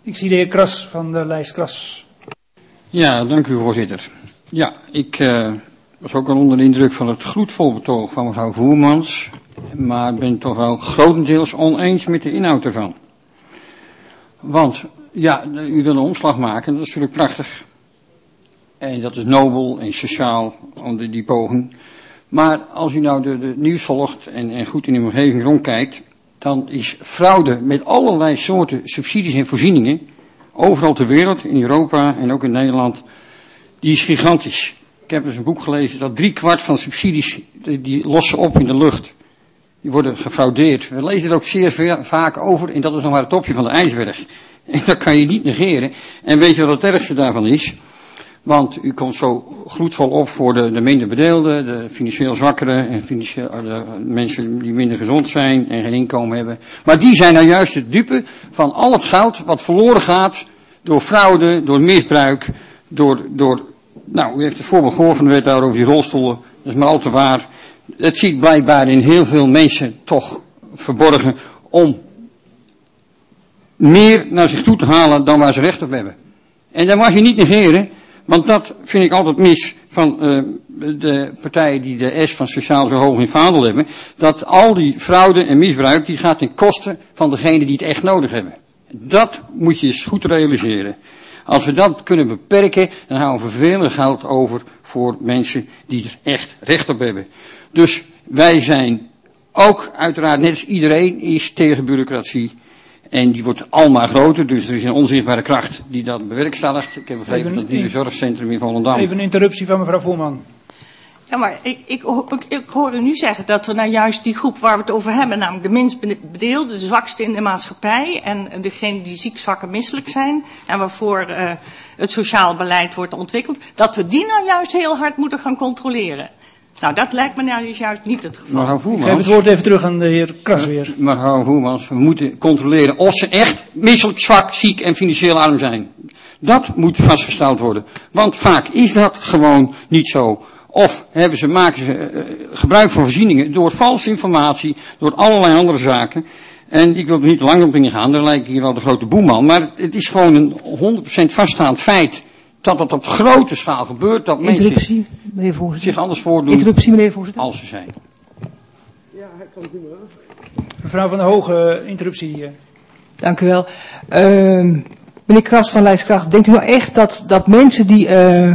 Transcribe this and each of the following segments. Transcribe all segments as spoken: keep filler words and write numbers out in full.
Ik zie de heer Kras van de lijst Kras. Ja, dank u voorzitter. Ja, ik uh, was ook al onder de indruk van het gloedvol betoog van mevrouw Voermans, maar ben toch wel grotendeels oneens met de inhoud ervan. Want, ja, u wil een omslag maken, dat is natuurlijk prachtig. En dat is nobel en sociaal, onder die poging. Maar als u nou de, de nieuws volgt en, en goed in uw omgeving rondkijkt, dan is fraude met allerlei soorten subsidies en voorzieningen, overal ter wereld, in Europa en ook in Nederland, die is gigantisch. Ik heb dus een boek gelezen dat drie kwart van subsidies, die, die lossen op in de lucht. Die worden gefraudeerd. We lezen er ook zeer vaak over en dat is nog maar het topje van de ijsberg. En dat kan je niet negeren. En weet je wat het ergste daarvan is? Want u komt zo gloedvol op voor de, de minder bedeelden, de financieel zwakkeren en financieel, de mensen die minder gezond zijn en geen inkomen hebben. Maar die zijn nou juist de dupe van al het goud wat verloren gaat door fraude, door misbruik, door, door nou, u heeft het voorbeeld gehoord van de wethouder over die rolstoelen, dat is maar al te waar. Het zit blijkbaar in heel veel mensen toch verborgen om meer naar zich toe te halen dan waar ze recht op hebben. En dat mag je niet negeren. Want dat vind ik altijd mis van uh, de partijen die de S van sociaal zo hoog in het vaandel hebben. Dat al die fraude en misbruik, die gaat ten koste van degenen die het echt nodig hebben. Dat moet je eens goed realiseren. Als we dat kunnen beperken, dan houden we veel geld over voor mensen die er echt recht op hebben. Dus wij zijn ook uiteraard, net als iedereen, is tegen bureaucratie. En die wordt almaar groter, dus er is een onzichtbare kracht die dat bewerkstelligt. Ik heb begrepen dat het nieuwe zorgcentrum in Volendam. Even een interruptie van mevrouw Voerman. Ja, maar ik, ik, ik, ik hoor u nu zeggen dat we nou juist die groep waar we het over hebben, namelijk de minst bedeelden, de zwakste in de maatschappij en degenen die ziek, zwak en misselijk zijn en waarvoor uh, het sociaal beleid wordt ontwikkeld, dat we die nou juist heel hard moeten gaan controleren. Nou, dat lijkt me nou juist niet het geval. Mevrouw Voermans, ik geef het woord even terug aan de heer Kras weer. Mevrouw Voermans, we moeten controleren of ze echt misselijk, zwak, ziek en financieel arm zijn. Dat moet vastgesteld worden. Want vaak is dat gewoon niet zo. Of hebben ze, maken ze uh, gebruik van voorzieningen door valse informatie, door allerlei andere zaken. En ik wil er niet te lang op ingaan, daar lijkt ik hier wel de grote boeman. Maar het is gewoon een honderd procent vaststaand feit dat het op grote schaal gebeurt, dat Interruptie, mensen zich anders voordoen Interruptie, meneer voorzitter. als ze zijn. Ja, hij kan het niet meer af. Mevrouw van der Hoge, interruptie. Dank u wel. Uh, meneer Kras van Lijstkracht, denkt u nou echt dat, dat mensen die uh,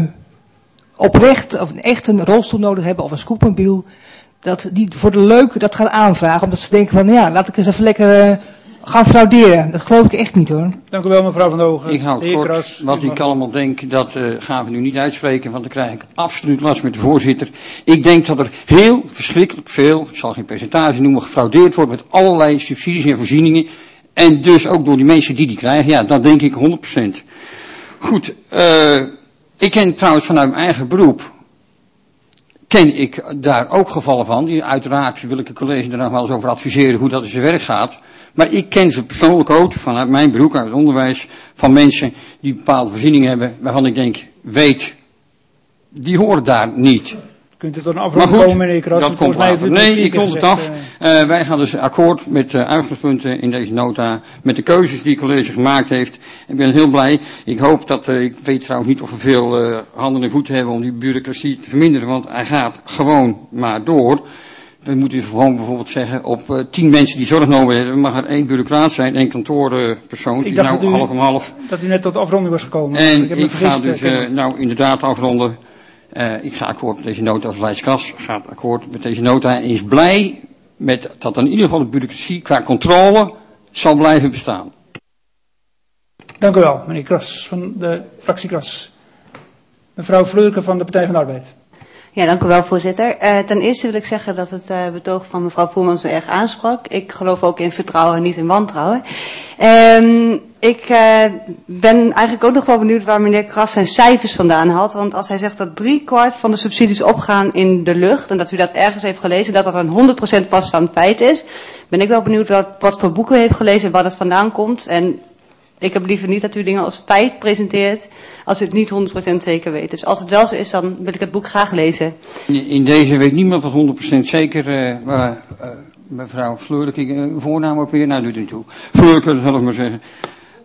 oprecht of echt een rolstoel nodig hebben of een scootmobiel, dat die voor de leuk dat gaan aanvragen, omdat ze denken van ja, laat ik eens even lekker uh, gaan frauderen. Dat geloof ik echt niet hoor. Dank u wel mevrouw van der Hoge. Ik hou het kort. Kras, wat ik allemaal denk, dat uh, gaan we nu niet uitspreken, want dan krijg ik absoluut last met de voorzitter. Ik denk dat er heel verschrikkelijk veel, ik zal geen percentage noemen, gefraudeerd wordt met allerlei subsidies en voorzieningen. En dus ook door die mensen die die krijgen. Ja, dat denk ik honderd procent. Goed, uh, ik ken trouwens vanuit mijn eigen beroep, ken ik daar ook gevallen van. Die uiteraard wil ik de college er nog wel eens over adviseren hoe dat in zijn werk gaat. Maar ik ken ze persoonlijk ook, vanuit mijn beroep, uit het onderwijs, van mensen die bepaalde voorzieningen hebben, waarvan ik denk, weet, die horen daar niet. Kunt u tot een afronding komen, meneer Kras? Dat komt later. Nee, ik rond het af. Uh, wij gaan dus akkoord met uh, uitgangspunten in deze nota, met de keuzes die het college gemaakt heeft. Ik ben heel blij. Ik hoop dat, uh, ik weet trouwens niet of we veel uh, handen en voeten hebben om die bureaucratie te verminderen, want hij gaat gewoon maar door. We moeten gewoon bijvoorbeeld zeggen, op uh, tien mensen die zorg nodig hebben, mag er één bureaucraat zijn, één kantoorpersoon, uh, die nou u, half om half. Dat u net tot de afronding was gekomen. En ik, heb ik ga dus uh, nou inderdaad afronden. Uh, ik ga akkoord met deze nota als Lijstkas, gaat akkoord met deze nota en is blij met dat in ieder geval de bureaucratie qua controle zal blijven bestaan. Dank u wel, meneer Kras van de fractie Kras. Mevrouw Vleurke van de Partij van de Arbeid. Ja, dank u wel, voorzitter. Uh, ten eerste wil ik zeggen dat het uh, betoog van mevrouw Voermans me erg aansprak. Ik geloof ook in vertrouwen, niet in wantrouwen. Um, ik uh, ben eigenlijk ook nog wel benieuwd waar meneer Kras zijn cijfers vandaan had. Want als hij zegt dat drie kwart van de subsidies opgaan in de lucht, en dat u dat ergens heeft gelezen, dat dat een honderd procent vaststaand feit is, ben ik wel benieuwd wat, wat voor boeken u heeft gelezen en waar dat vandaan komt. En ik heb liever niet dat u dingen als feit presenteert als u het niet honderd procent zeker weet. Dus als het wel zo is, dan wil ik het boek graag lezen. In, in deze weet niemand wat honderd procent zeker, uh, maar, uh, mevrouw Vleurke, uh, uw voornaam ook weer, nou doet u toe. Vleurke, dat zal ik maar zeggen.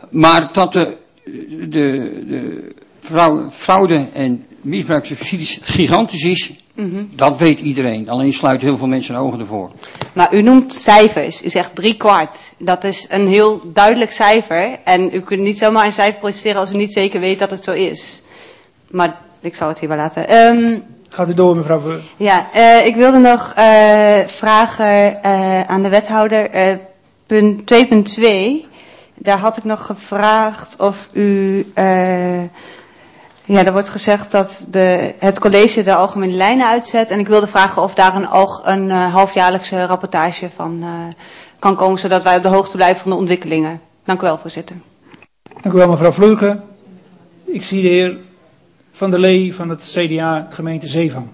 maar dat de, de, de fraude, fraude en misbruikssubsidies gigantisch is, mm-hmm. dat weet iedereen. Alleen sluiten heel veel mensen hun ogen ervoor. Maar u noemt cijfers. U zegt drie kwart. Dat is een heel duidelijk cijfer. En u kunt niet zomaar een cijfer presenteren als u niet zeker weet dat het zo is. Maar ik zal het hier wel laten. Um, Gaat u door, mevrouw? Ja, uh, ik wilde nog uh, vragen uh, aan de wethouder. Uh, punt twee punt twee. Daar had ik nog gevraagd of u... Uh, ja, er wordt gezegd dat de, het college de algemene lijnen uitzet. En ik wilde vragen of daar een, oog, een uh, halfjaarlijkse rapportage van uh, kan komen, zodat wij op de hoogte blijven van de ontwikkelingen. Dank u wel, voorzitter. Dank u wel, mevrouw Vleurke. Ik zie de heer Van der Lee van het C D A gemeente Zeevan.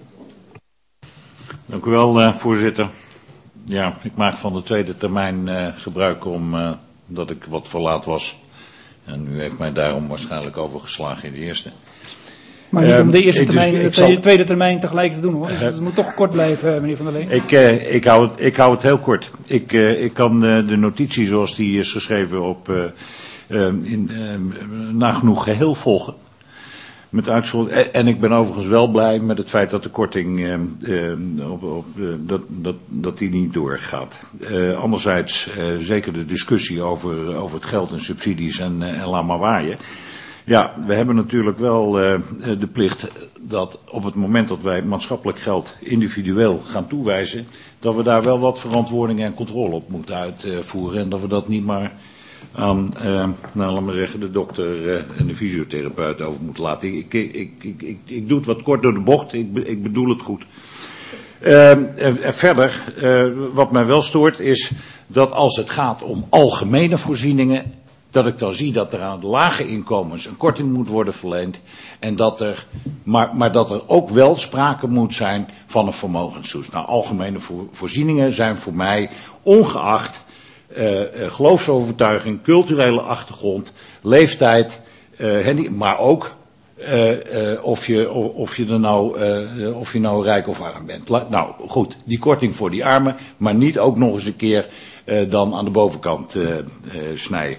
Dank u wel, uh, voorzitter. Ja, ik maak van de tweede termijn uh, gebruik om, uh, omdat ik wat verlaat was. En u heeft mij daarom waarschijnlijk overgeslagen in de eerste. Maar niet om de eerste uh, termijn en dus, de zal... tweede termijn tegelijk te doen, hoor. Dus het moet toch kort blijven, meneer Van der Lee. Ik, uh, ik, hou, het, ik hou het heel kort. Ik, uh, ik kan uh, de notitie zoals die is geschreven op, uh, uh, in, uh, nagenoeg geheel volgen. Met uitzondering, en ik ben overigens wel blij met het feit dat de korting uh, uh, op, op, uh, dat, dat, dat die niet doorgaat. Uh, anderzijds uh, zeker de discussie over, over het geld en subsidies en, uh, en laat maar waaien. Ja, we hebben natuurlijk wel uh, de plicht dat op het moment dat wij maatschappelijk geld individueel gaan toewijzen, dat we daar wel wat verantwoording en controle op moeten uitvoeren en dat we dat niet maar aan, uh, nou, laat maar zeggen, de dokter uh, en de fysiotherapeut over moeten laten. Ik, ik, ik, ik, ik, ik doe het wat kort door de bocht, ik, ik bedoel het goed. Uh, en, en verder, uh, wat mij wel stoort is dat als het gaat om algemene voorzieningen, dat ik dan zie dat er aan de lage inkomens een korting moet worden verleend. En dat er, maar, maar dat er ook wel sprake moet zijn van een vermogenstoets. Nou, algemene voor, voorzieningen zijn voor mij ongeacht uh, uh, geloofsovertuiging, culturele achtergrond, leeftijd, uh, maar ook uh, uh, of, je, of, of je er nou, uh, of je nou rijk of arm bent. La, nou goed, die korting voor die armen, maar niet ook nog eens een keer uh, dan aan de bovenkant uh, uh, snijden.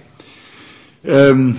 Um,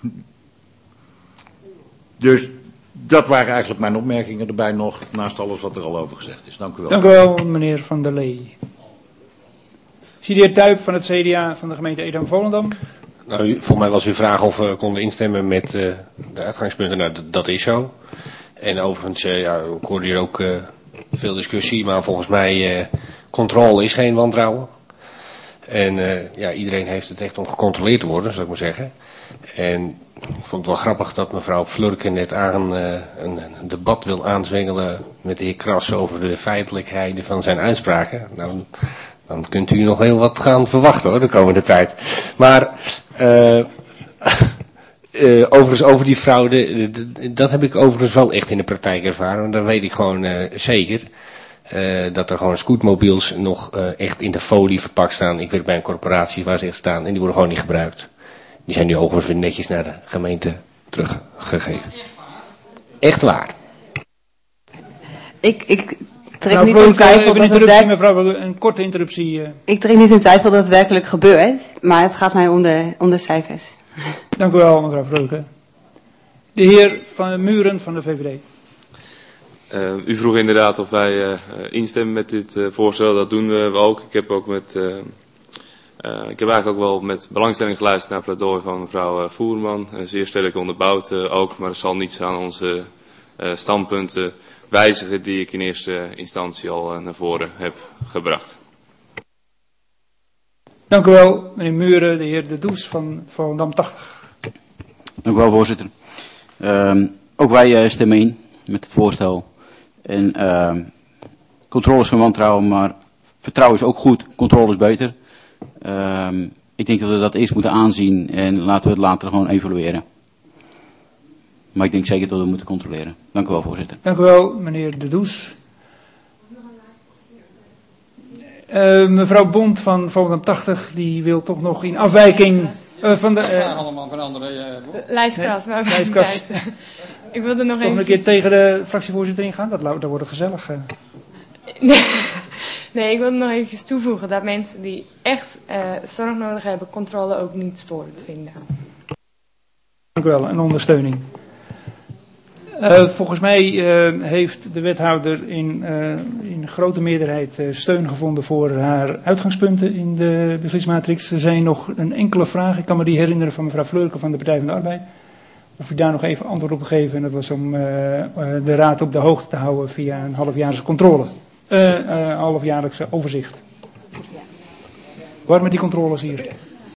dus dat waren eigenlijk mijn opmerkingen erbij nog, naast alles wat er al over gezegd is. Dank u wel. Dank u wel, meneer Van der Lee. Ik zie de heer Tuyp van het C D A van de gemeente Edam-Volendam. Nou, voor mij was uw vraag of we konden instemmen met uh, de uitgangspunten. Nou, dat, dat is zo. En overigens, uh, ja, ik hoorde hier ook uh, veel discussie, maar volgens mij uh, controle is geen wantrouwen. En uh, ja, iedereen heeft het recht om gecontroleerd te worden, zou ik maar zeggen. En ik vond het wel grappig dat mevrouw Vleurke net aan uh, een, een debat wil aanzwengelen met de heer Kras over de feitelijkheden van zijn uitspraken. Nou, dan kunt u nog heel wat gaan verwachten hoor, de komende tijd. Maar uh, uh, overigens over die fraude, dat heb ik overigens wel echt in de praktijk ervaren. Want dat weet ik gewoon uh, zeker. Uh, dat er gewoon scootmobiels nog uh, echt in de folie verpakt staan. Ik werk bij een corporatie waar ze echt staan en die worden gewoon niet gebruikt. Die zijn nu overigens weer netjes naar de gemeente teruggegeven. Echt waar. Ik, ik trek nou, niet in twijfel dat het werk... mevrouw, een korte interruptie. Uh. Ik trek niet in twijfel dat het werkelijk gebeurt, maar het gaat mij om de, om de cijfers. Dank u wel, mevrouw Vleurke. De heer Van Muren van de V V D. Uh, u vroeg inderdaad of wij uh, instemmen met dit uh, voorstel. Dat doen we ook. Ik heb ook met, uh, uh, ik heb eigenlijk ook wel met belangstelling geluisterd naar het pleidooi van mevrouw uh, Voerman. Uh, zeer sterk onderbouwd uh, ook, maar er zal niets aan onze uh, standpunten wijzigen die ik in eerste instantie al uh, naar voren heb gebracht. Dank u wel, meneer Muren, de heer De Does van Volendam tachtig. Dank u wel, voorzitter. Uh, ook wij uh, stemmen in met het voorstel. En uh, controle is geen wantrouwen, maar vertrouwen is ook goed. Controle is beter. Uh, ik denk dat we dat eerst moeten aanzien en laten we het later gewoon evalueren. Maar ik denk zeker dat we moeten controleren. Dank u wel, voorzitter. Dank u wel, meneer De Does. Uh, mevrouw Bond van Volendam tachtig, die wil toch nog in afwijking uh, van de... Uh, allemaal van andere... Uh, Lijstkras, nee, maar lijstkras. Ik wilde nog toch even... een keer tegen de fractievoorzitter ingaan? Dat, dat wordt gezellig. Uh. Nee, nee, ik wilde nog eventjes toevoegen dat mensen die echt uh, zorg nodig hebben, controle ook niet storend vinden. Dank u wel, en ondersteuning. Uh, volgens mij uh, heeft de wethouder in, uh, in grote meerderheid uh, steun gevonden voor haar uitgangspunten in de beslismatrix. Er zijn nog een enkele vraag, ik kan me die herinneren van mevrouw Fleurke van de Partij van de Arbeid. Of u daar nog even antwoord op geven, en dat was om uh, uh, de raad op de hoogte te houden via een halfjaarlijkse controle. Uh, uh, halfjaarlijkse overzicht. Waar met die controles hier?